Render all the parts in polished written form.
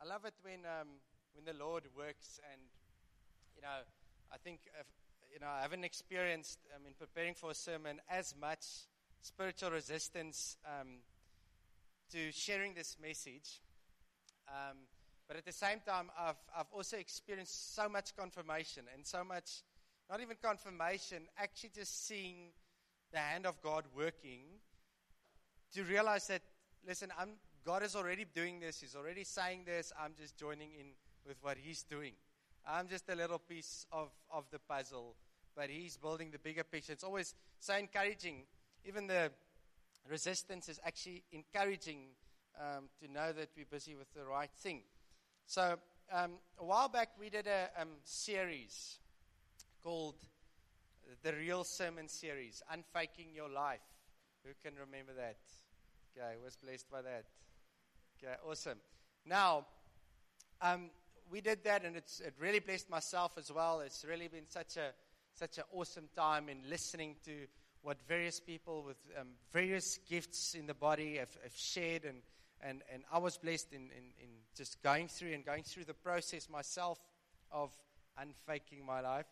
love it when the Lord works, and I think I haven't experienced in preparing for a sermon as much spiritual resistance to sharing this message, but at the same time, I've also experienced so much confirmation and so much, not even confirmation, actually just seeing the hand of God working to realize that, listen, God is already doing this. He's already saying this. I'm just joining in with what He's doing. I'm just a little piece of the puzzle, but He's building the bigger picture. It's always so encouraging. Even the resistance is actually encouraging to know that we're busy with the right thing. So a while back we did a series called the Real Sermon Series, Unfaking Your Life. Who can remember that? Okay, I was blessed by that. Okay, awesome. Now, we did that, and it really blessed myself as well. It's really been such an awesome time in listening to what various people with various gifts in the body have shared, and I was blessed in just going through the process myself of unfaking my life.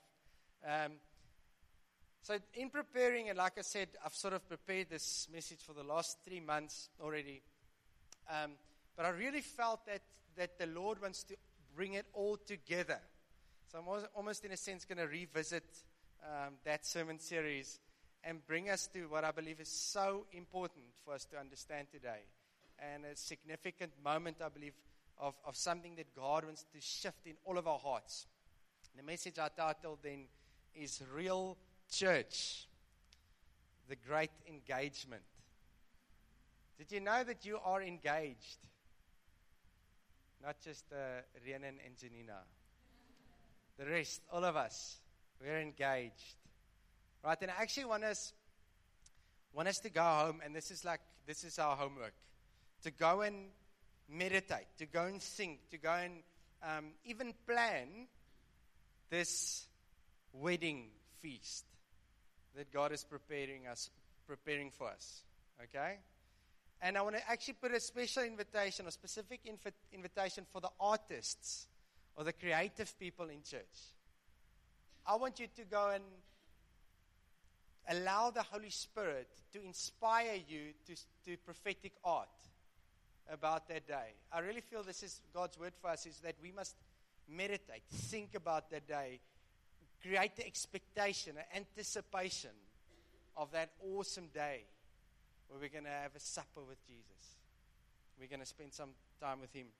So in preparing, and like I said, I've sort of prepared this message for the last 3 months already. But I really felt that the Lord wants to bring it all together. So I'm almost in a sense going to revisit that sermon series and bring us to what I believe is so important for us to understand today. And a significant moment, I believe, of something that God wants to shift in all of our hearts. The message I titled then is Real Church, the Great Engagement. Did you know that you are engaged? Not just Rhiannon and Janina. The rest, all of us, we're engaged. Right, and I actually want us to go home, and this is our homework. To go and meditate, to go and think, to go and even plan this wedding feast that God is preparing for us. Okay? And I want to actually put a special invitation, a specific invitation for the artists or the creative people in church. I want you to go and allow the Holy Spirit to inspire you to prophetic art about that day. I really feel this is God's word for us, is that we must meditate, think about that day, create the expectation, an anticipation of that awesome day where we're going to have a supper with Jesus. We're going to spend some time with Him.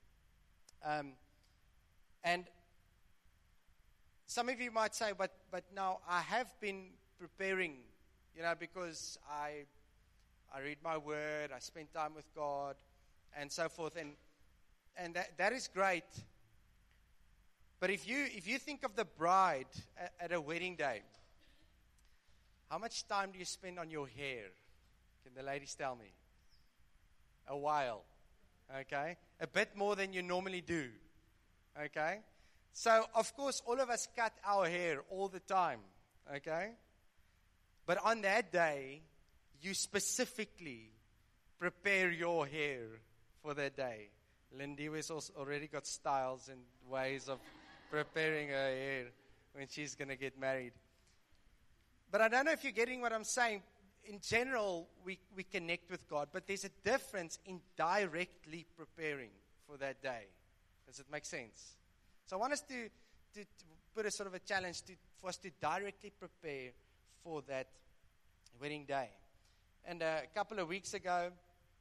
And some of you might say, but now I have been preparing, because I read my word, I spend time with God, and so forth, and that is great. But if you think of the bride at a wedding day, how much time do you spend on your hair? Can the ladies tell me? A while. Okay? A bit more than you normally do. Okay? So, of course, all of us cut our hair all the time. Okay? But on that day, you specifically prepare your hair for that day. Lindy has already got styles and ways of preparing her hair when she's going to get married. But I don't know if you're getting what I'm saying. In general, we connect with God, but there's a difference in directly preparing for that day. Does it make sense? So I want us to put a sort of a challenge for us to directly prepare for that wedding day. And a couple of weeks ago,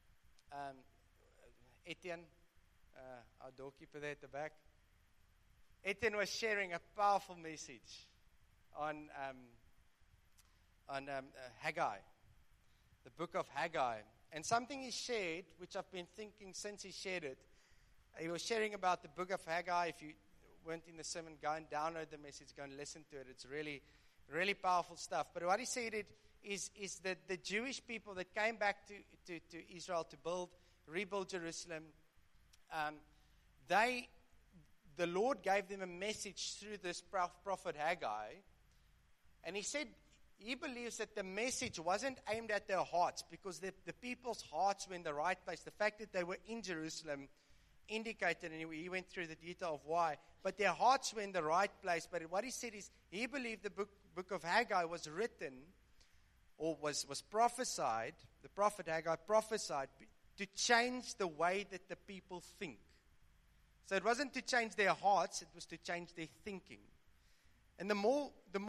Etienne, our doorkeeper there at the back, Etienne was sharing a powerful message on Haggai, the book of Haggai. And something he shared, which I've been thinking since he shared it, he was sharing about the book of Haggai. If you weren't in the sermon, go and download the message, go and listen to it. It's really, really powerful stuff. But what he said is that the Jewish people that came back to Israel to rebuild Jerusalem, the Lord gave them a message through this prophet Haggai. And he said he believes that the message wasn't aimed at their hearts, because the people's hearts were in the right place. The fact that they were in Jerusalem indicated, and he went through the detail of why, but their hearts were in the right place. But what he said is, he believed the book of Haggai was written, or was prophesied, the prophet Haggai prophesied, to change the way that the people think. So it wasn't to change their hearts, it was to change their thinking. And the more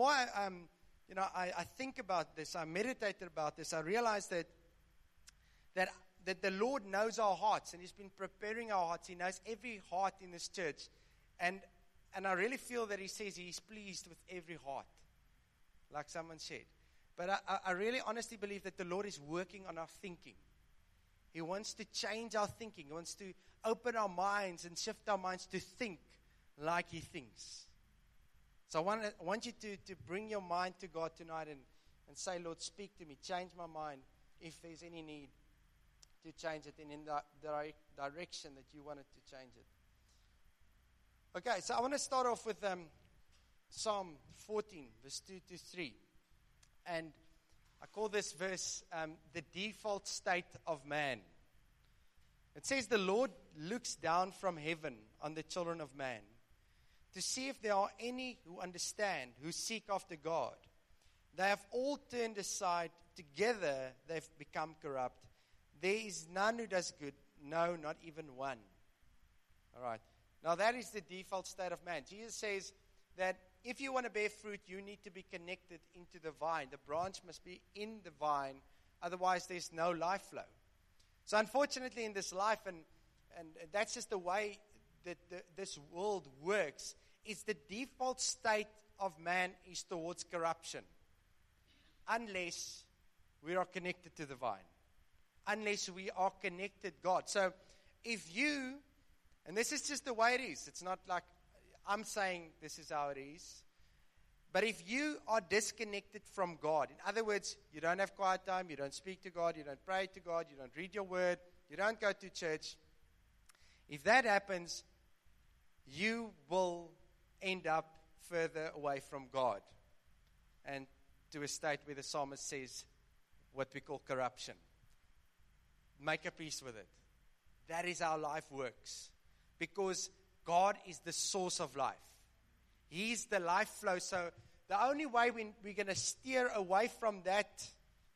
I think about this, I meditated about this, I realized that the Lord knows our hearts, and He's been preparing our hearts. He knows every heart in this church. And I really feel that He says He's pleased with every heart, like someone said. But I really honestly believe that the Lord is working on our thinking. He wants to change our thinking. He wants to open our minds and shift our minds to think like He thinks. So I want you to bring your mind to God tonight and say, Lord, speak to me. Change my mind if there's any need to change it and in the direction that you wanted to change it. Okay, so I want to start off with Psalm 14, verse 2 to 3. And I call this verse the default state of man. It says, the Lord looks down from heaven on the children of man to see if there are any who understand, who seek after God. They have all turned aside. Together they've become corrupt. There is none who does good, no, not even one. All right. Now that is the default state of man. Jesus says that if you want to bear fruit, you need to be connected into the vine. The branch must be in the vine, otherwise there's no life flow. So unfortunately in this life, and that's just the way that this world works, is the default state of man is towards corruption. Unless we are connected to the vine. Unless we are connected to God. So if you, and this is just the way it is. It's not like I'm saying this is how it is. But if you are disconnected from God, in other words, you don't have quiet time, you don't speak to God, you don't pray to God, you don't read your word, you don't go to church. If that happens, you will end up further away from God. And to a state where the psalmist says what we call corruption. Make a peace with it. That is how life works. Because God is the source of life. He's the life flow. So the only way we're going to steer away from that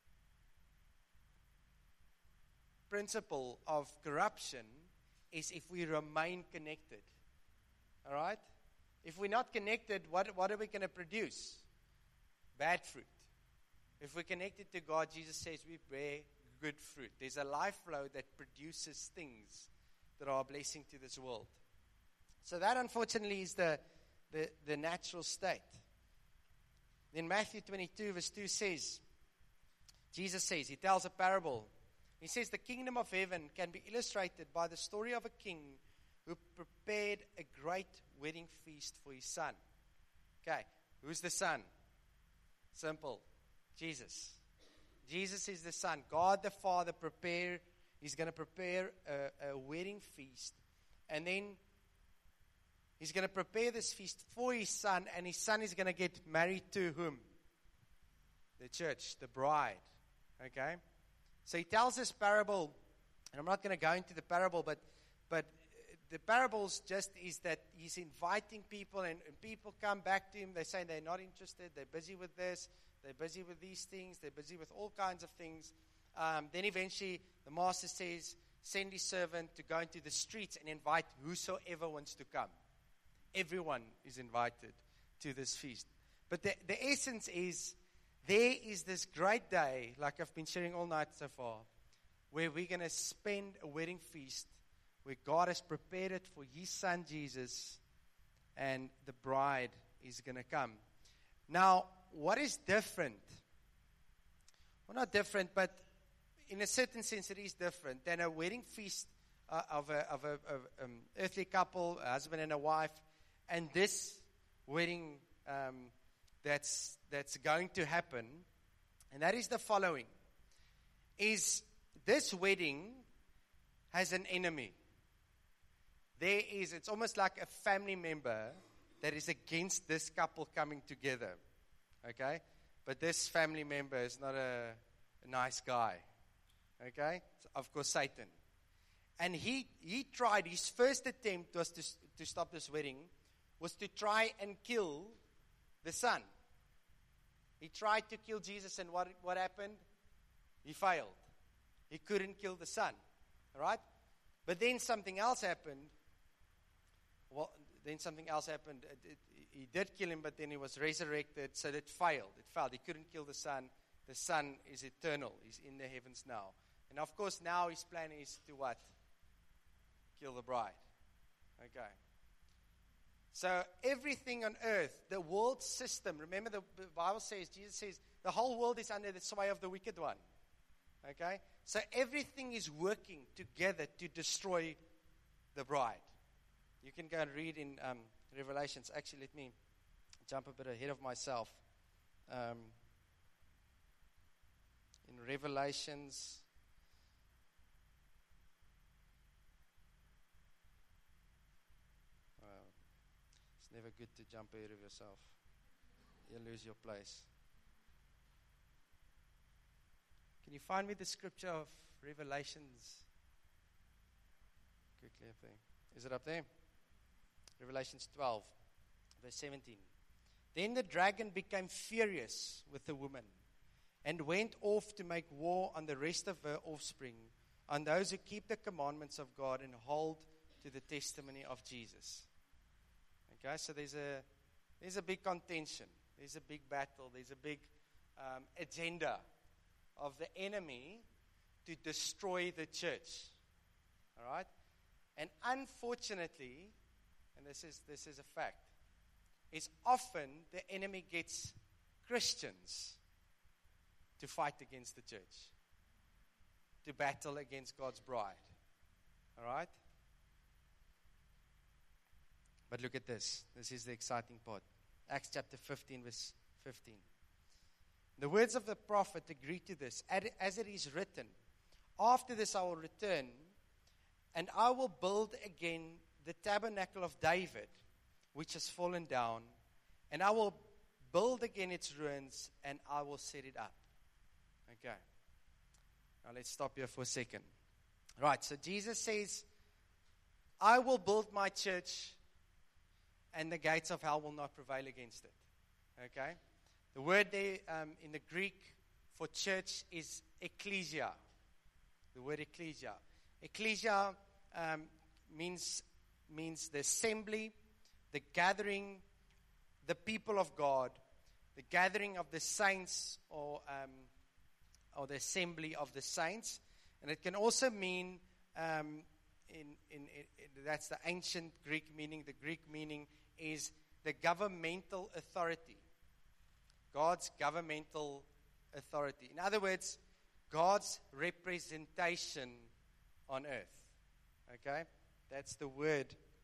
principle of corruption is if we remain connected. All right? If we're not connected, what are we going to produce? Bad fruit. If we're connected to God, Jesus says we bear good fruit. There's a life flow that produces things that are a blessing to this world. So that, unfortunately, is the natural state. Then Matthew 22, verse 2 says, Jesus says, He tells a parable. He says, the kingdom of heaven can be illustrated by the story of a king who prepared a great wedding feast for his son. Okay, who's the son? Simple. Jesus. Jesus is the Son. God the Father He's going to prepare a wedding feast. And then He's going to prepare this feast for His Son. And His Son is going to get married to whom? The church, the bride. Okay? So He tells this parable. And I'm not going to go into the parable, but the parables just is that He's inviting people. And people come back to Him. They say they're not interested. They're busy with this. They're busy with these things. They're busy with all kinds of things. Then eventually the master says, send his servant to go into the streets and invite whosoever wants to come. Everyone is invited to this feast. But the essence is, there is this great day, like I've been sharing all night so far, where we're going to spend a wedding feast, where God has prepared it for His Son Jesus, and the bride is going to come. Now, what is different? Well, not different, but in a certain sense it is different than a wedding feast of an earthly couple, a husband and a wife, and this wedding that's going to happen, and that is the following, is this wedding has an enemy. It's almost like a family member that is against this couple coming together. Okay? But this family member is not a nice guy. Okay? It's, of course, Satan. And he tried, his first attempt was to stop this wedding, was to try and kill the son. He tried to kill Jesus, and what happened? He failed. He couldn't kill the son. All right? But then something else happened. Well, then something else happened. He did kill him, but then he was resurrected, so it failed. It failed. He couldn't kill the son. The son is eternal. He's in the heavens now. And of course, now his plan is to what? Kill the bride. Okay. So everything on earth, the world system, remember the Bible says, Jesus says, the whole world is under the sway of the wicked one. Okay? So everything is working together to destroy the bride. You can go and read in Revelations. Actually, let me jump a bit ahead of myself. In Revelations, it's never good to jump ahead of yourself. You'll lose your place. Can you find me the scripture of Revelations? Quickly up there. Is it up there? Revelations 12, verse 17. Then the dragon became furious with the woman and went off to make war on the rest of her offspring, on those who keep the commandments of God and hold to the testimony of Jesus. Okay, so there's a big contention. There's a big battle. There's a big agenda of the enemy to destroy the church. All right? And unfortunately, and this is a fact, is often the enemy gets Christians to fight against the church, to battle against God's bride. All right? But look at this. This is the exciting part. Acts chapter 15, verse 15. The words of the prophet agree to this, as it is written, after this I will return, and I will build again the tabernacle of David, which has fallen down, and I will build again its ruins, and I will set it up. Okay. Now let's stop here for a second. Right, so Jesus says, I will build my church, and the gates of hell will not prevail against it. Okay? The word there in the Greek for church is ecclesia. The word ecclesia. Ecclesia means the assembly, the gathering, the people of God, the gathering of the saints, or the assembly of the saints. And it can also mean, that's the ancient Greek meaning. The Greek meaning is the governmental authority. God's governmental authority. In other words, God's representation on earth. Okay? That's the word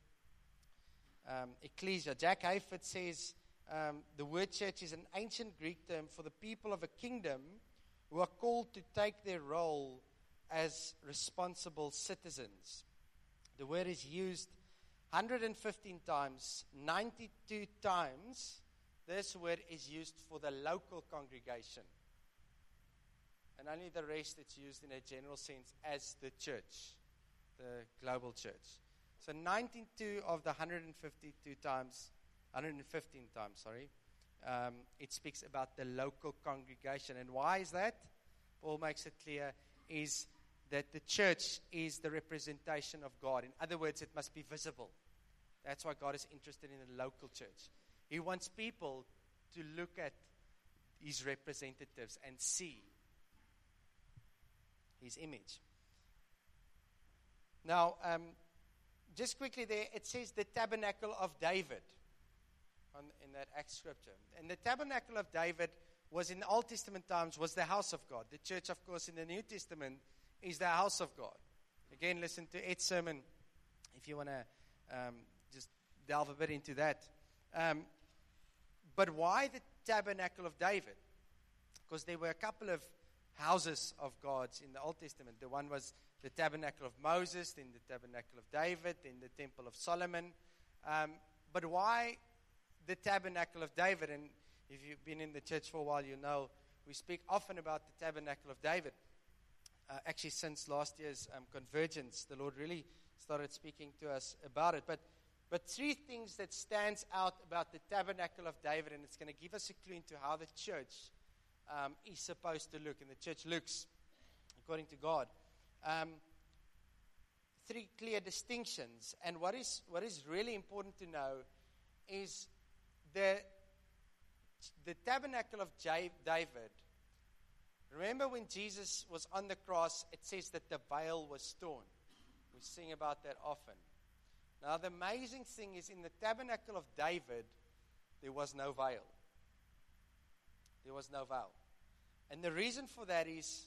ecclesia. Jack Hayford says the word church is an ancient Greek term for the people of a kingdom who are called to take their role as responsible citizens. The word is used 115 times, 92 times. This word is used for the local congregation. And only the rest it's used in a general sense as the church, the global church. So 92 of the 115 times, it speaks about the local congregation. And why is that? Paul makes it clear, is that the church is the representation of God. In other words, it must be visible. That's why God is interested in a local church. He wants people to look at his representatives and see his image. Now, just quickly there, it says the tabernacle of David in that Acts scripture. And the tabernacle of David was in the Old Testament times, was the house of God. The church, of course, in the New Testament is the house of God. Again, listen to Ed's sermon if you want to just delve a bit into that. But why the tabernacle of David? Because there were a couple of houses of God's in the Old Testament. The one was the tabernacle of Moses, then the tabernacle of David, then the temple of Solomon. But why the tabernacle of David? And if you've been in the church for a while, you know we speak often about the tabernacle of David. actually since last year's convergence, the Lord really started speaking to us about it. But three things that stands out about the tabernacle of David, and it's going to give us a clue into how the church is supposed to look, and the church looks according to God. Three clear distinctions, and what is really important to know is the tabernacle of David. Remember when Jesus was on the cross, it says that the veil was torn. We sing about that often. Now the amazing thing is, in the tabernacle of David, there was no veil. There was no veil. And the reason for that is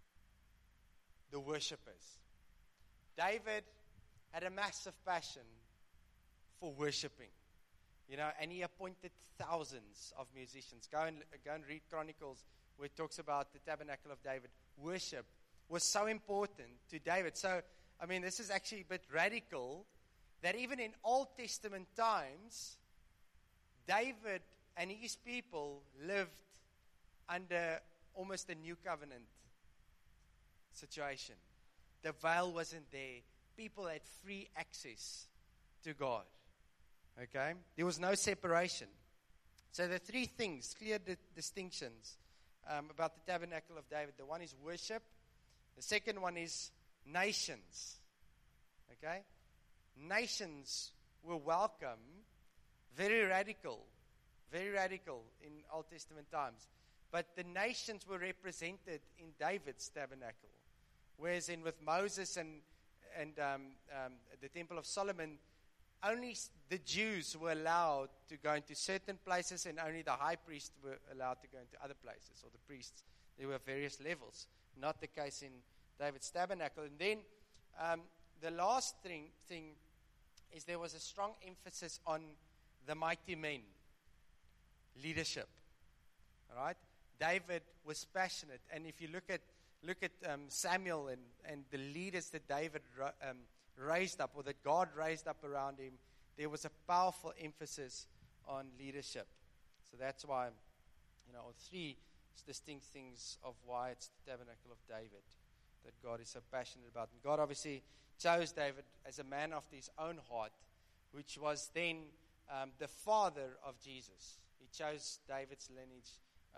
the worshippers. David had a massive passion for worshiping, and he appointed thousands of musicians. Go and read Chronicles, where it talks about the tabernacle of David. Worship was so important to David. So, this is actually a bit radical, that even in Old Testament times, David and his people lived under almost a new covenant situation. The veil wasn't there. People had free access to God. Okay? There was no separation. So the three things, clear distinctions about the tabernacle of David. The one is worship. The second one is nations. Okay? Nations were welcome. Very radical in Old Testament times. But the nations were represented in David's tabernacle. Whereas with Moses and the Temple of Solomon, only the Jews were allowed to go into certain places, and only the high priest were allowed to go into other places, or the priests. There were various levels. Not the case in David's tabernacle. And then the last thing is there was a strong emphasis on the mighty men, leadership. All right? David was passionate, and if you look at Samuel and the leaders that David raised up, or that God raised up around him, there was a powerful emphasis on leadership. So that's why, three distinct things of why it's the tabernacle of David that God is so passionate about. And God obviously chose David as a man after his own heart, which was then the father of Jesus. He chose David's lineage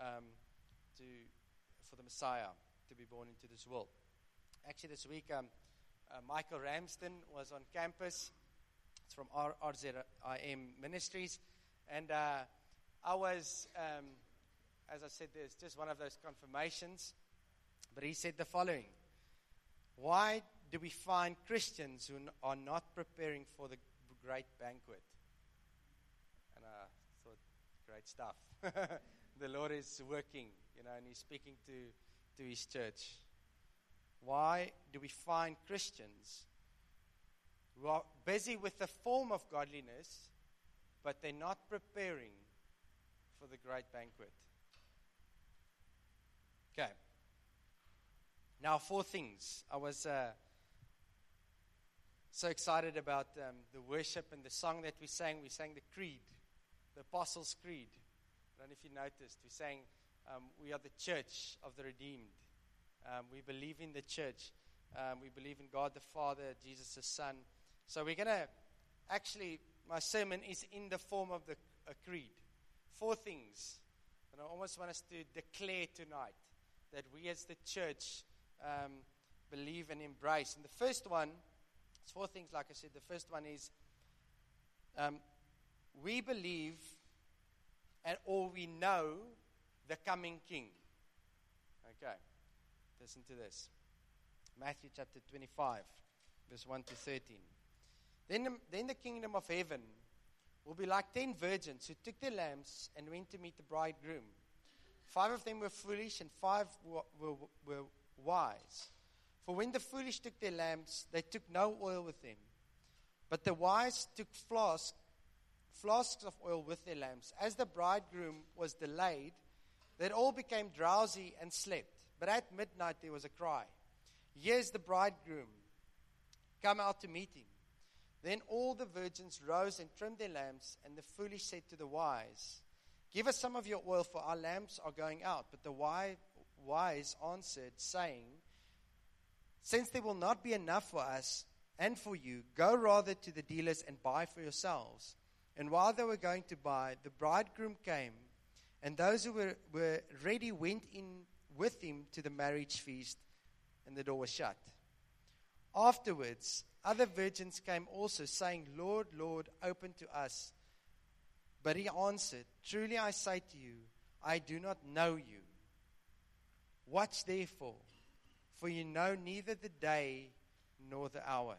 for the Messiah to be born into this world. Actually, this week, Michael Ramsden was on campus. It's from RZIM Ministries. And I was, as I said, there's just one of those confirmations. But he said the following: why do we find Christians who are not preparing for the great banquet? And I thought, great stuff. The Lord is working, and He's speaking to His church. Why do we find Christians who are busy with the form of godliness, but they're not preparing for the great banquet? Okay. Now, 4 things. I was so excited about the worship and the song that we sang. We sang the Creed, the Apostles' Creed. I don't know if you noticed. We sang, we are the church of the redeemed. We believe in the church. We believe in God the Father, Jesus the Son. So we're going to, actually, my sermon is in the form of a creed. 4 things. And I almost want us to declare tonight that we as the church believe and embrace. And the first one, it's 4 things, like I said. The first one is we believe or we know the coming King. Okay. Listen to this. Matthew chapter 25, verse 1 to 13. Then the kingdom of heaven will be like 10 virgins who took their lamps and went to meet the bridegroom. 5 of them were foolish and 5 were wise. For when the foolish took their lamps, they took no oil with them. But the wise took flasks of oil with their lamps. As the bridegroom was delayed, they all became drowsy and slept. But at midnight there was a cry, "Here's the bridegroom. Come out to meet him." Then all the virgins rose and trimmed their lamps, and the foolish said to the wise, "Give us some of your oil, for our lamps are going out." But the wise answered, saying, Since there will not be enough for us and for you, go rather to the dealers and buy for yourselves. And while they were going to buy, the bridegroom came, and those who were ready went in with him to the marriage feast, and the door was shut. Afterwards, other virgins came also, saying, Lord, Lord, open to us. But he answered, Truly I say to you, I do not know you. Watch therefore, for you know neither the day nor the hour.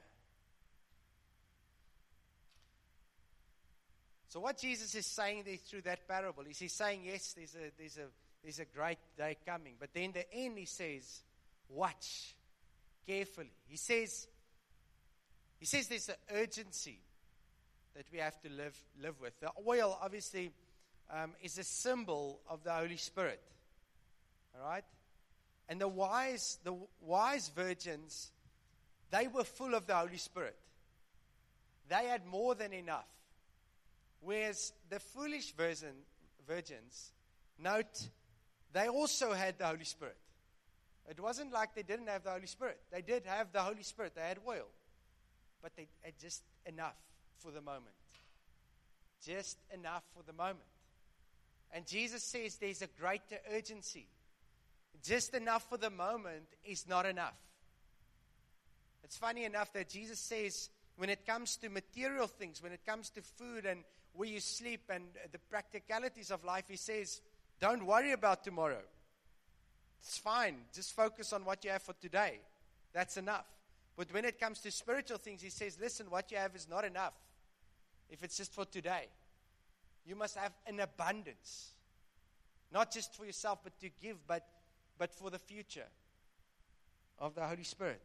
So what Jesus is saying there through that parable is he's saying, yes, there's a great day coming. But then the end he says, watch carefully. He says there's an urgency that we have to live with. The oil obviously is a symbol of the Holy Spirit. All right? And the wise virgins, they were full of the Holy Spirit. They had more than enough. Whereas the foolish virgins, note, they also had the Holy Spirit. It wasn't like they didn't have the Holy Spirit. They did have the Holy Spirit. They had oil. But they had just enough for the moment. Just enough for the moment. And Jesus says there's a greater urgency. Just enough for the moment is not enough. It's funny enough that Jesus says when it comes to material things, when it comes to food and where you sleep and the practicalities of life, he says, don't worry about tomorrow. It's fine. Just focus on what you have for today. That's enough. But when it comes to spiritual things, he says, listen, what you have is not enough. If it's just for today. You must have an abundance. Not just for yourself, but to give, but for the future of the Holy Spirit.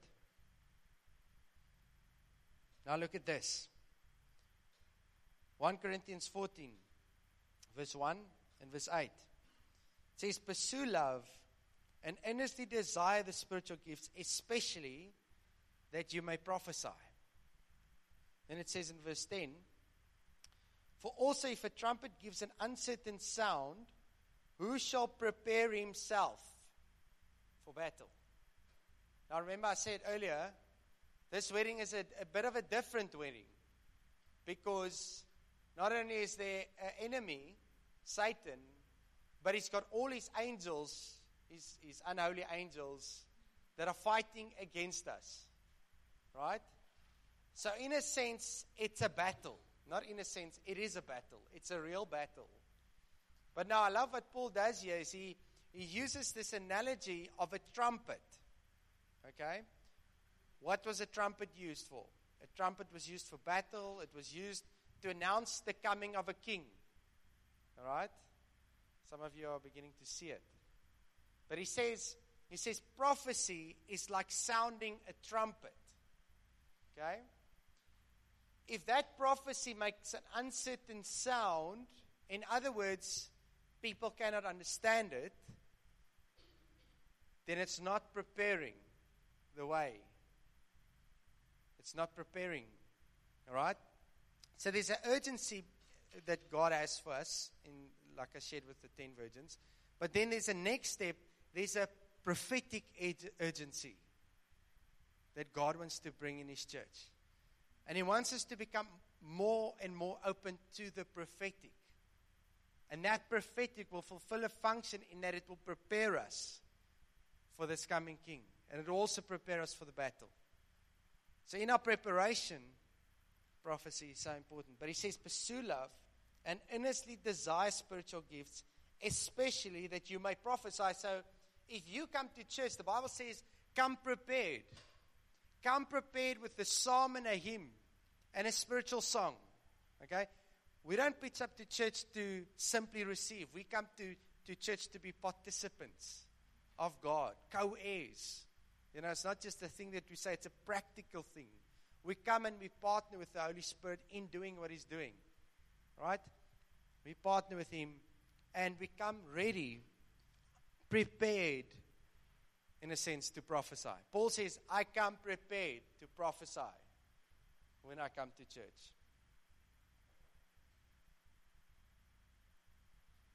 Now look at this. 1 Corinthians 14, verse 1 and verse 8. It says, pursue love and earnestly desire the spiritual gifts, especially that you may prophesy. Then it says in verse 10, for also if a trumpet gives an uncertain sound, who shall prepare himself for battle? Now remember I said earlier, this wedding is a bit of a different wedding. Because not only is there an enemy, Satan, but he's got all his angels, his unholy angels, that are fighting against us. Right? So in a sense, it's a battle. Not in a sense, it is a battle. It's a real battle. But now I love what Paul does here is he uses this analogy of a trumpet. Okay? What was a trumpet used for? A trumpet was used for battle. It was used to announce the coming of a king. All right? Some of you are beginning to see it. But he says prophecy is like sounding a trumpet. Okay? If that prophecy makes an uncertain sound, in other words, people cannot understand it, then it's not preparing the way. It's not preparing. All right? So there's an urgency that God has for us, like I shared with the 10 virgins. But then there's a next step. There's a prophetic urgency that God wants to bring in His church. And He wants us to become more and more open to the prophetic. And that prophetic will fulfill a function in that it will prepare us for this coming King. And it will also prepare us for the battle. So in our preparation, prophecy is so important. But he says, pursue love and earnestly desire spiritual gifts, especially that you may prophesy. So if you come to church, the Bible says, come prepared. Come prepared with a psalm and a hymn and a spiritual song. Okay? We don't pitch up to church to simply receive. We come to church to be participants of God, co-heirs. You know, it's not just a thing that we say, it's a practical thing. We come and we partner with the Holy Spirit in doing what He's doing. Right? We partner with Him and we come ready, prepared, in a sense, to prophesy. Paul says, I come prepared to prophesy when I come to church.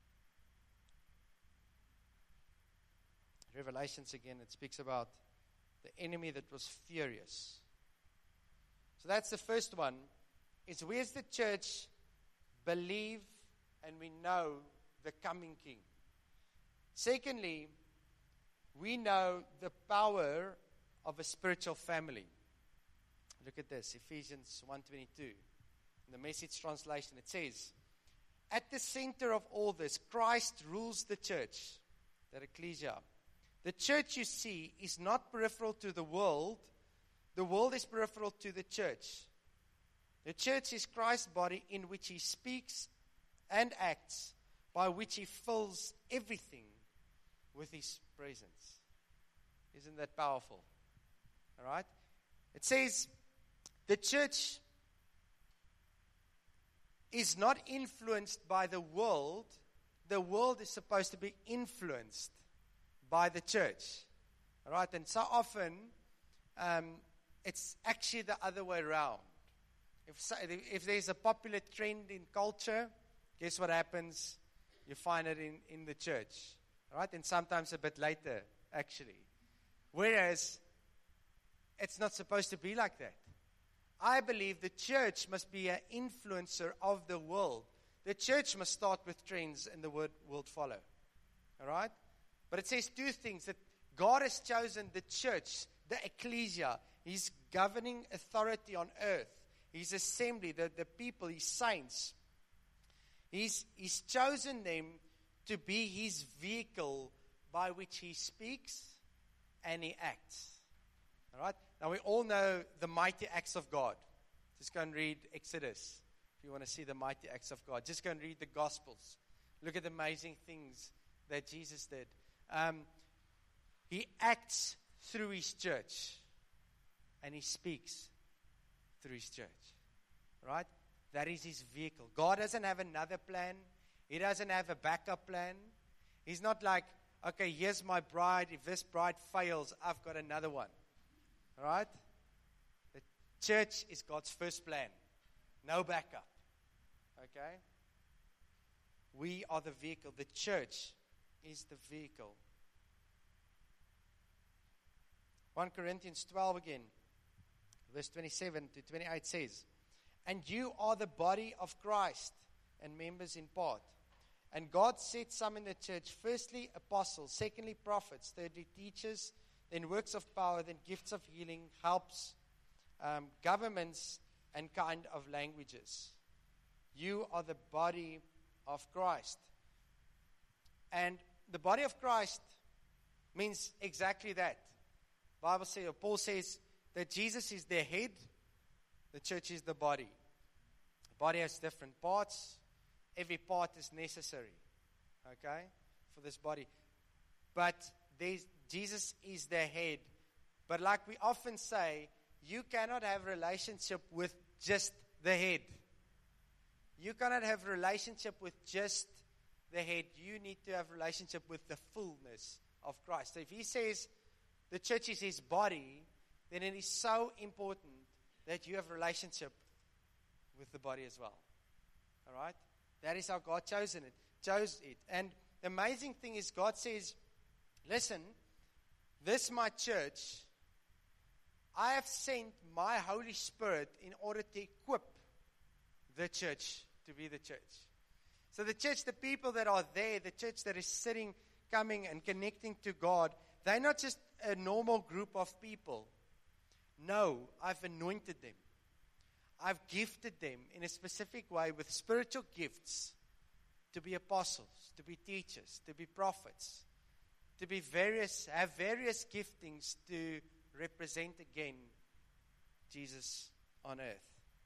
Revelations again, it speaks about the enemy that was furious. So that's the first one, is we as the church believe and we know the coming King. Secondly, we know the power of a spiritual family. Look at this, Ephesians 1:22. In the Message translation, it says, at the center of all this, Christ rules the church, the ecclesia. The church, you see, is not peripheral to the world. The world is peripheral to the church. The church is Christ's body in which he speaks and acts, by which he fills everything with his presence. Isn't that powerful? All right? It says the church is not influenced by the world. The world is supposed to be influenced by the church. All right? And so often, it's actually the other way around. If there's a popular trend in culture, guess what happens? You find it in the church. All right? And sometimes a bit later, actually. Whereas, it's not supposed to be like that. I believe the church must be an influencer of the world. The church must start with trends and the world follow. All right? But it says two things. That God has chosen the church, the ecclesia, his governing authority on earth, his assembly, the people, his saints. He's chosen them to be his vehicle by which he speaks and he acts. All right? Now we all know the mighty acts of God. Just go and read Exodus if you want to see the mighty acts of God. Just go and read the Gospels. Look at the amazing things that Jesus did. He acts through his church and he speaks through his church. Right? That is his vehicle. God doesn't have another plan. He doesn't have a backup plan. He's not like, okay, here's my bride. If this bride fails, I've got another one. All right? The church is God's first plan. No backup. Okay? We are the vehicle. The church is the vehicle. 1 Corinthians 12 again, verse 27 to 28 says, and you are the body of Christ and members in part. And God set some in the church, firstly apostles, secondly prophets, thirdly teachers, then works of power, then gifts of healing, helps, governments, and kind of languages. You are the body of Christ. And the body of Christ means exactly that. Bible says, or Paul says that Jesus is the head, the church is the body. The body has different parts. Every part is necessary, okay, for this body. But Jesus is the head. But like we often say, you cannot have a relationship with just the head. You cannot have a relationship with just the head. You need to have a relationship with the fullness of Christ. So if he says the church is his body, then it is so important that you have a relationship with the body as well. All right? That is how God chose it. And the amazing thing is God says, listen, this my church, I have sent my Holy Spirit in order to equip the church to be the church. So the church, the people that are there, the church that is sitting, coming and connecting to God, they're not just a normal group of people. No, I've anointed them. I've gifted them in a specific way with spiritual gifts to be apostles, to be teachers, to be prophets, to be have various giftings to represent again Jesus on earth.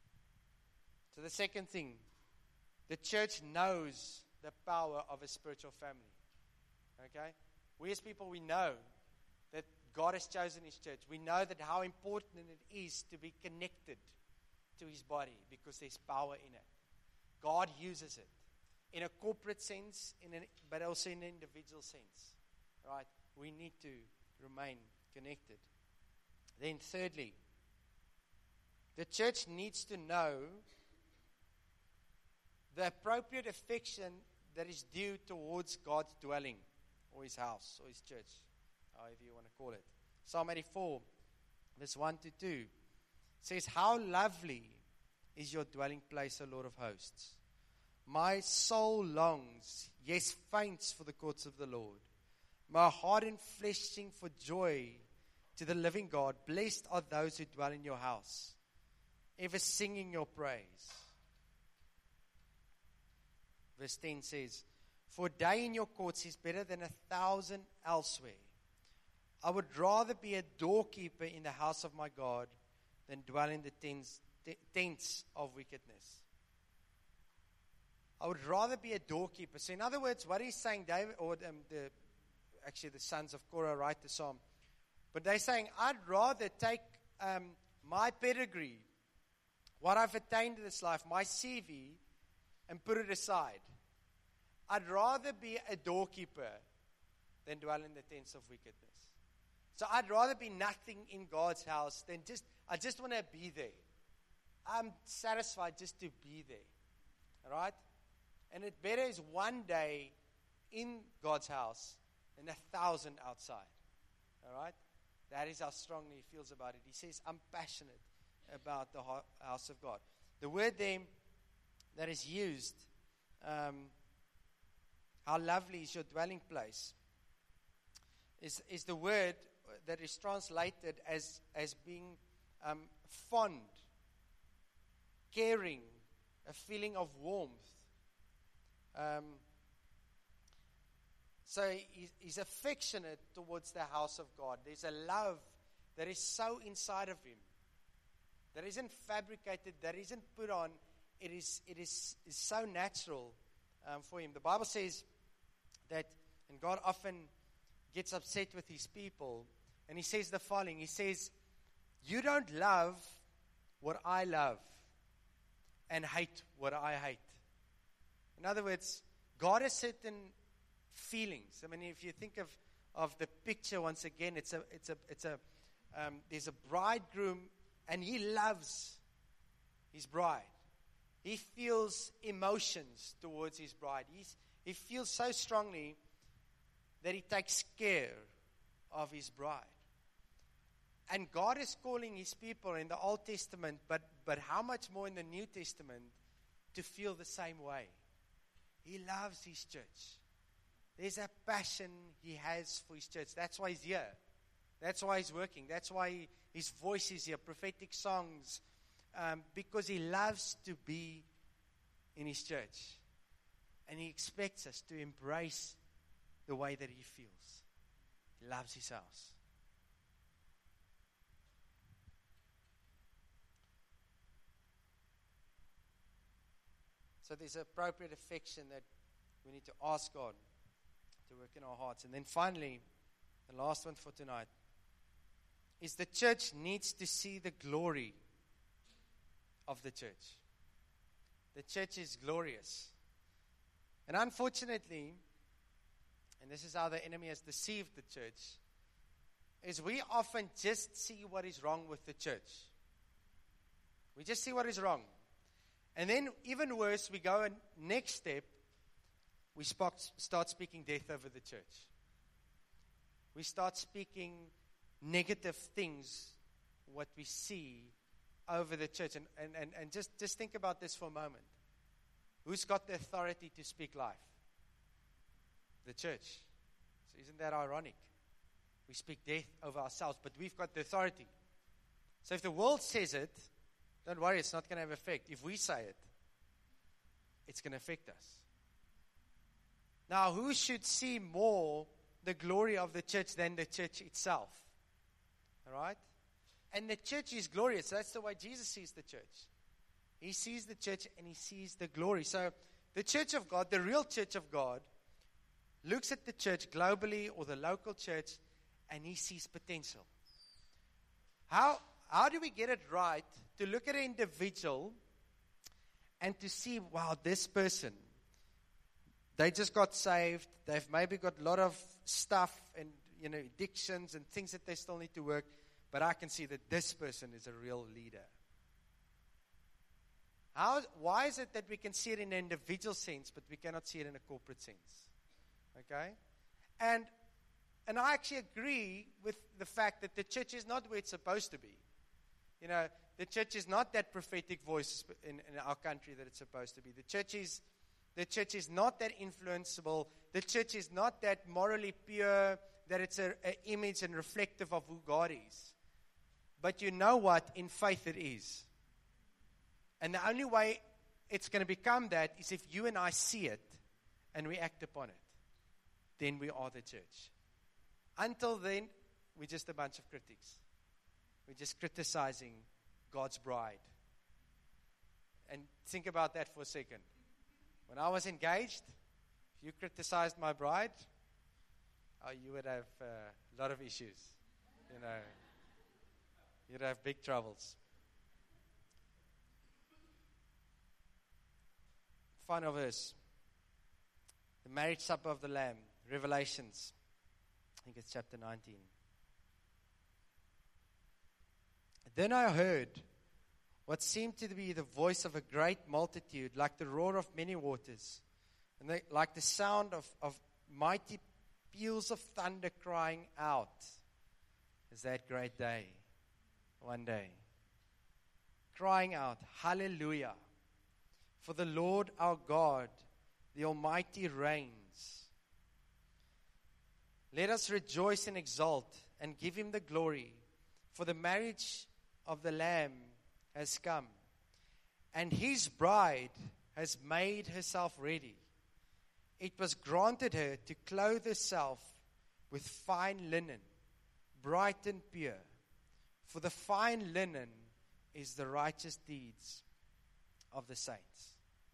So the second thing, the church knows the power of a spiritual family. Okay? We as people, we know that God has chosen his church. We know that how important it is to be connected to his body because there's power in it. God uses it in a corporate sense, but also in an individual sense. Right? We need to remain connected. Then thirdly, the church needs to know the appropriate affection that is due towards God's dwelling, or his house, or his church, however you want to call it. Psalm 84, verse 1 to 2 says, "How lovely is your dwelling place, O Lord of hosts. My soul longs, yes, faints for the courts of the Lord. My heart and flesh sing for joy to the living God. Blessed are those who dwell in your house, ever singing your praise." Verse 10 says, "For a day in your courts is better than 1,000 elsewhere. I would rather be a doorkeeper in the house of my God than dwell in the tents of wickedness." I would rather be a doorkeeper. So in other words, what he's saying, David, or the sons of Korah write the psalm, but they're saying, I'd rather take my pedigree, what I've attained in this life, my CV, and put it aside. I'd rather be a doorkeeper than dwell in the tents of wickedness. So I'd rather be nothing in God's house than I just want to be there. I'm satisfied just to be there. All right? And it better is one day in God's house than 1,000 outside. All right? That is how strongly he feels about it. He says, I'm passionate about the house of God. The word there that is used, how lovely is your dwelling place, is the word that is translated as being fond, caring, a feeling of warmth. So he's affectionate towards the house of God. There's a love that is so inside of him, that isn't fabricated, that isn't put on. It is so natural for him. The Bible says that, and God often gets upset with his people, and he says the following. He says, "You don't love what I love and hate what I hate." In other words, God has certain feelings. I mean, if you think of the picture once again, there's a bridegroom, and he loves his bride. He feels emotions towards his bride. He feels so strongly that he takes care of his bride. And God is calling his people in the Old Testament, but how much more in the New Testament, to feel the same way. He loves his church. There's a passion he has for his church. That's why he's here. That's why he's working. That's why his voice is here. Prophetic songs. Because he loves to be in his church. And he expects us to embrace the way that he feels. He loves his house. So there's appropriate affection that we need to ask God to work in our hearts. And then finally, the last one for tonight, is the church needs to see the glory of the church. The church is glorious. And unfortunately, and this is how the enemy has deceived the church, is we often just see what is wrong with the church. We just see what is wrong. And then, even worse, we go and next step, we start speaking death over the church. We start speaking negative things, what we see over the church. And just think about this for a moment. Who's got the authority to speak life? The church. So isn't that ironic? We speak death over ourselves, but we've got the authority. So if the world says it, don't worry, it's not going to have effect. If we say it, it's going to affect us. Now, who should see more the glory of the church than the church itself? All right? And the church is glorious. That's the way Jesus sees the church. He sees the church and he sees the glory. So the church of God, the real church of God, looks at the church globally or the local church and he sees potential. How do we get it right to look at an individual and to see, wow, this person, they just got saved. They've maybe got a lot of stuff and, addictions and things that they still need to work. But I can see that this person is a real leader. Why is it that we can see it in an individual sense, but we cannot see it in a corporate sense? Okay? And And I actually agree with the fact that the church is not where it's supposed to be. You know, the church is not that prophetic voice in our country that it's supposed to be. The church is not that influenceable. The church is not that morally pure, that it's an image and reflective of who God is. But you know what? In faith it is. And the only way it's going to become that is if you and I see it and we act upon it. Then we are the church. Until then, we're just a bunch of critics. We're just criticizing God's bride. And think about that for a second. When I was engaged, if you criticized my bride, you would have a lot of issues. You know, you'd have big troubles. Final verse. The marriage supper of the Lamb. Revelations. I think it's chapter 19. Then I heard what seemed to be the voice of a great multitude, like the roar of many waters, and like the sound of mighty peals of thunder crying out. Is that great day? One day. Crying out, Hallelujah! For the Lord our God, the Almighty reigns. Let us rejoice and exult and give Him the glory, for the marriage of the Lamb has come, and His bride has made herself ready. It was granted her to clothe herself with fine linen, bright and pure, for the fine linen is the righteous deeds of the saints.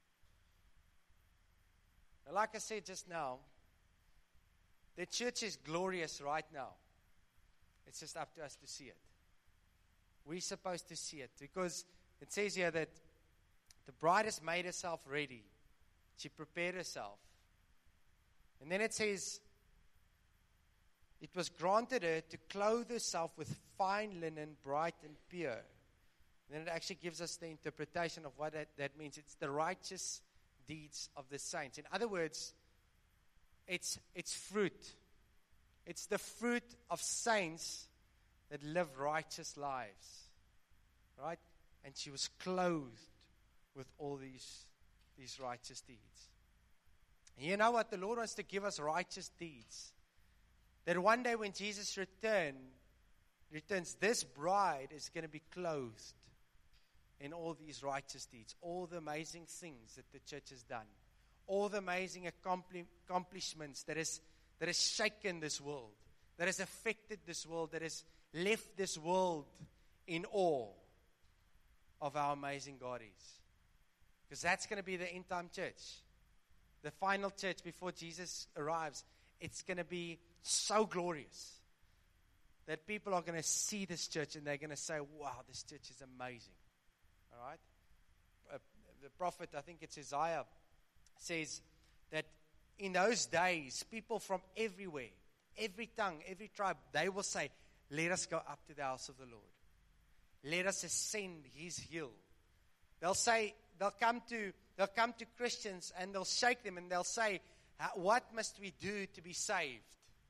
Now, like I said just now, the church is glorious right now. It's just up to us to see it. We're supposed to see it because it says here that the bride has made herself ready. She prepared herself. And then it says, it was granted her to clothe herself with fine linen, bright and pure. And then it actually gives us the interpretation of what that means. It's the righteous deeds of the saints. In other words, it's fruit. It's the fruit of saints that live righteous lives. Right? And she was clothed with all these righteous deeds. And you know what? The Lord wants to give us righteous deeds. That one day when Jesus returns, this bride is going to be clothed in all these righteous deeds. All the amazing things that the church has done. All the amazing accomplishments that has shaken this world. That has affected this world. That has left this world in awe of how amazing God is. Because that's going to be the end time church. The final church before Jesus arrives. It's going to be so glorious that people are going to see this church and they're going to say, wow, this church is amazing. All right? The prophet, I think it's Isaiah, says that in those days, people from everywhere, every tongue, every tribe, they will say, let us go up to the house of the Lord. Let us ascend His hill. They'll come to Christians and they'll shake them and they'll say, what must we do to be saved?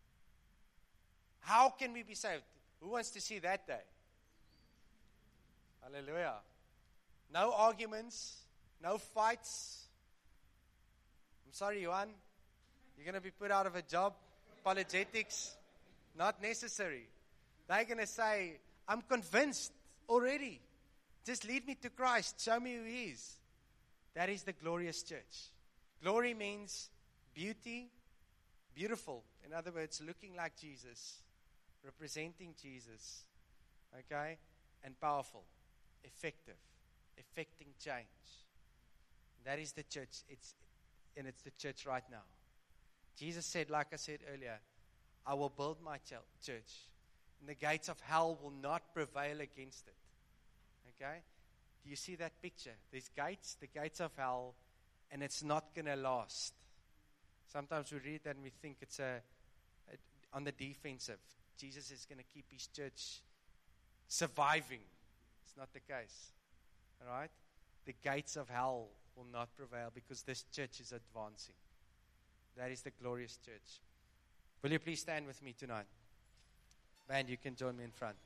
How can we be saved? Who wants to see that day? Hallelujah. No arguments, no fights. I'm sorry, Johan. You're going to be put out of a job. Apologetics, not necessary. They're going to say, I'm convinced already. Just lead me to Christ. Show me who He is. That is the glorious church. Glory means beauty, beautiful. In other words, looking like Jesus, representing Jesus, okay, and powerful, effective, effecting change. That is the church. It's the church right now. Jesus said, like I said earlier, I will build my church, and the gates of hell will not prevail against it. Okay? Do you see that picture? There's gates, the gates of hell, and it's not going to last. Sometimes we read that and we think it's on the defensive. Jesus is going to keep His church surviving. It's not the case. All right? The gates of hell will not prevail because this church is advancing. That is the glorious church. Will you please stand with me tonight? Band, you can join me in front.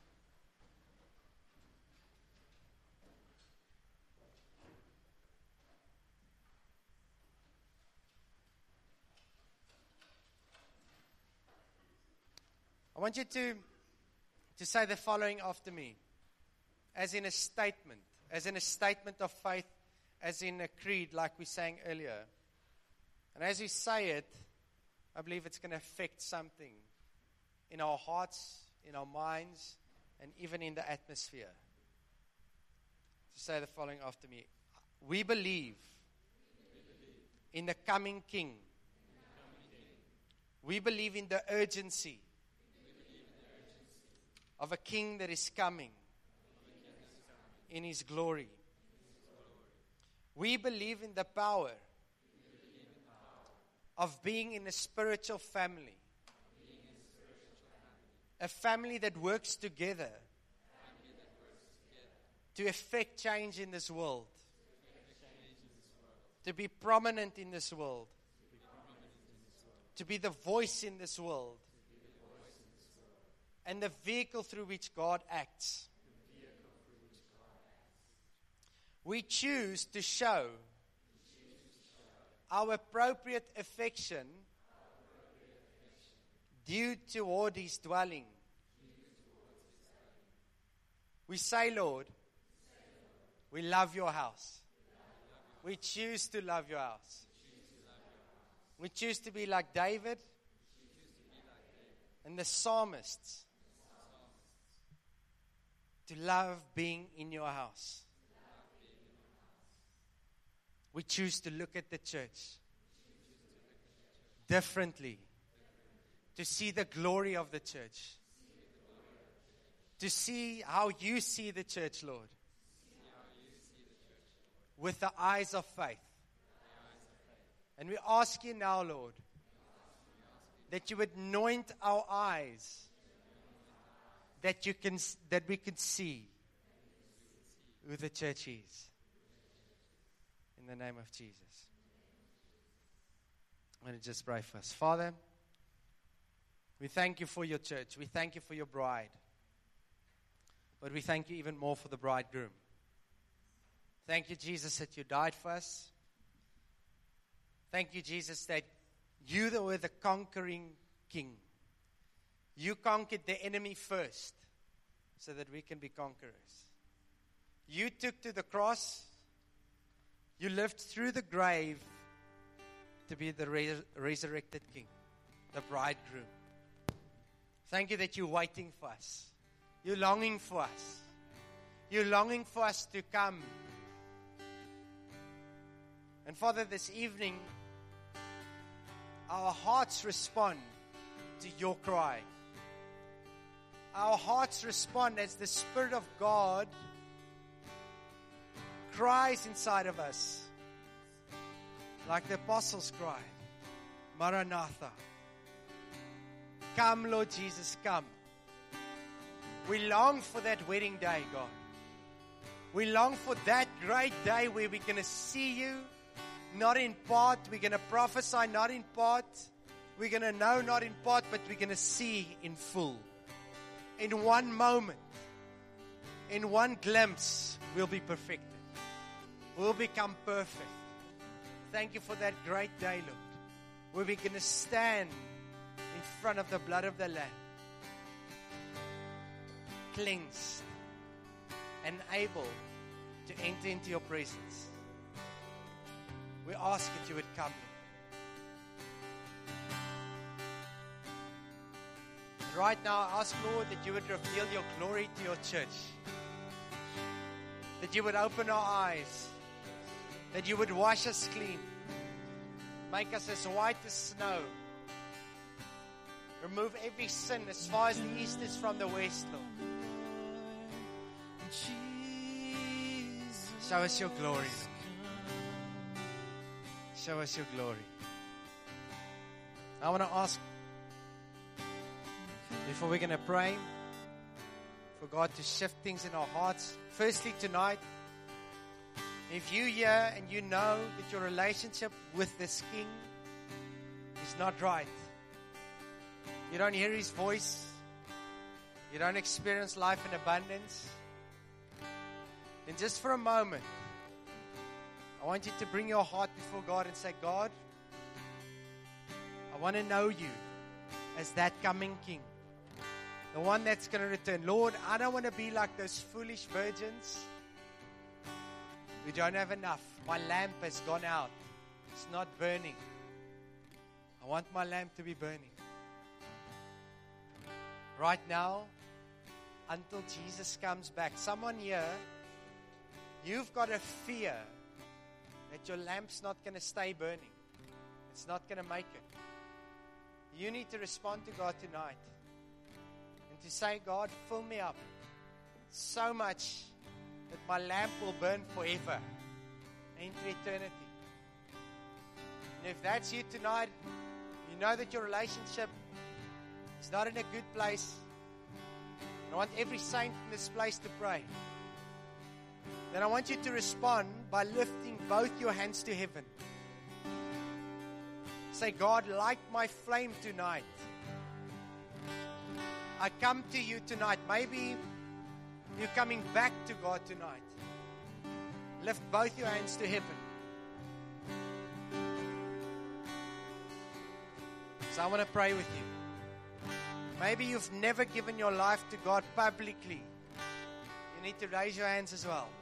I want you to say the following after me, as in a statement of faith, as in a creed like we sang earlier. And as you say it, I believe it's going to affect something in our hearts, in our minds, and even in the atmosphere. To say the following after me. We believe in the coming King. We believe in the urgency of a King that is coming in His glory. We believe in the power of being in a spiritual family. A family that works together to effect change in this world. To be prominent in this world. To be the voice in this world. And the vehicle through which God acts. We choose to show our appropriate affection due toward His dwelling. We say, Lord, we love your house. We choose to love your house. We choose to be like David and the psalmists. To love being in your house. We choose to look at the church differently. To see the glory of the church. To see how you see the church, Lord. With the eyes of faith. And we ask you now, Lord, that you would anoint our eyes, that we can see who the church is. In the name of Jesus. I'm going to just pray first. Father, we thank you for your church. We thank you for your bride. But we thank you even more for the bridegroom. Thank you, Jesus, that you died for us. Thank you, Jesus, that you were the conquering King. You conquered the enemy first so that we can be conquerors. You took to the cross. You lived through the grave to be the resurrected King, the bridegroom. Thank you that you're waiting for us. You're longing for us. You're longing for us to come. And Father, this evening, our hearts respond to your cry. Our hearts respond as the Spirit of God cries inside of us. Like the apostles cried, Maranatha. Come, Lord Jesus, come. We long for that wedding day, God. We long for that great day where we're going to see you, not in part. We're going to prophesy, not in part. We're going to know, not in part, but we're going to see in full. In one moment, in one glimpse, we'll be perfected. We'll become perfect. Thank you for that great day, Lord, where we're going to stand in front of the blood of the Lamb, cleansed and able to enter into your presence. We ask that you would come, Lord. Right now, I ask, Lord, that you would reveal your glory to your church. That you would open our eyes. That you would wash us clean. Make us as white as snow. Remove every sin as far as the east is from the west, Lord. Show us your glory. Show us your glory. I want to ask, before we're going to pray, for God to shift things in our hearts. Firstly, tonight, if you're here and you know that your relationship with this King is not right, you don't hear His voice, you don't experience life in abundance, then just for a moment, I want you to bring your heart before God and say, God, I want to know you as that coming King, the one that's going to return. Lord, I don't want to be like those foolish virgins who don't have enough. My lamp has gone out. It's not burning. I want my lamp to be burning. Right now, until Jesus comes back. Someone here, you've got a fear that your lamp's not going to stay burning. It's not going to make it. You need to respond to God tonight and to say, God, fill me up so much that my lamp will burn forever into eternity. And if that's you tonight, you know that your relationship is not in a good place. I want every saint in this place to pray. Then I want you to respond by lifting both your hands to heaven. Say, God, light my flame tonight. I come to you tonight. Maybe you're coming back to God tonight. Lift both your hands to heaven. So I want to pray with you. Maybe you've never given your life to God publicly. You need to raise your hands as well.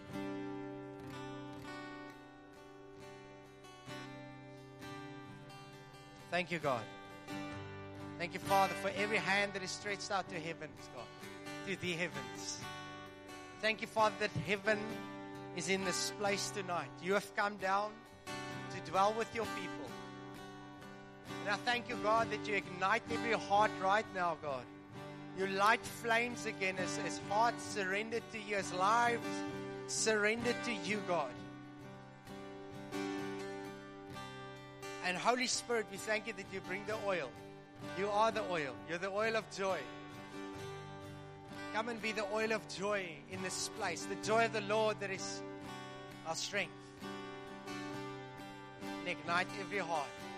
Thank you, God. Thank you, Father, for every hand that is stretched out to heavens, God, to the heavens. Thank you, Father, that heaven is in this place tonight. You have come down to dwell with your people. And I thank you, God, that you ignite every heart right now, God. You light flames again as hearts surrendered to you, as lives surrendered to you, God. And Holy Spirit, we thank you that you bring the oil. You are the oil. You're the oil of joy. Come and be the oil of joy in this place. The joy of the Lord that is our strength. And ignite every heart.